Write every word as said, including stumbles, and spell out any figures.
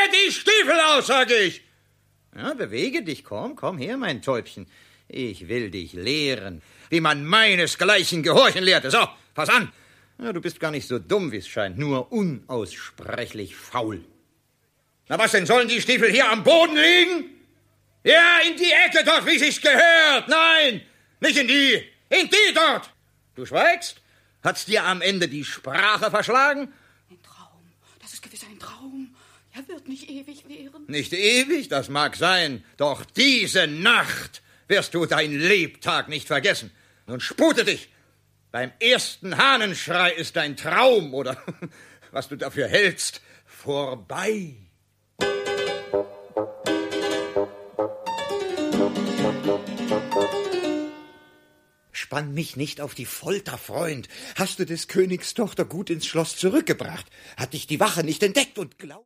die Stiefel aus, sag ich! Ja, bewege dich, komm, komm her, mein Täubchen. Ich will dich lehren, wie man meinesgleichen gehorchen lehrte. So, pass an. Ja, du bist gar nicht so dumm, wie es scheint, nur unaussprechlich faul. Na, was denn, sollen die Stiefel hier am Boden liegen? Ja, in die Ecke dort, wie sich's gehört. Nein, nicht in die, in die dort. Du schweigst? Hat's dir am Ende die Sprache verschlagen? Ein Traum, das ist gewiss ein Traum. Er wird nicht ewig währen. Nicht ewig, das mag sein, doch diese Nacht wirst du dein Lebtag nicht vergessen. Nun spute dich. Beim ersten Hahnenschrei ist dein Traum, oder was du dafür hältst, vorbei. Spann mich nicht auf die Folter, Freund. Hast du des Königs Tochter gut ins Schloss zurückgebracht? Hat dich die Wache nicht entdeckt und glaubt...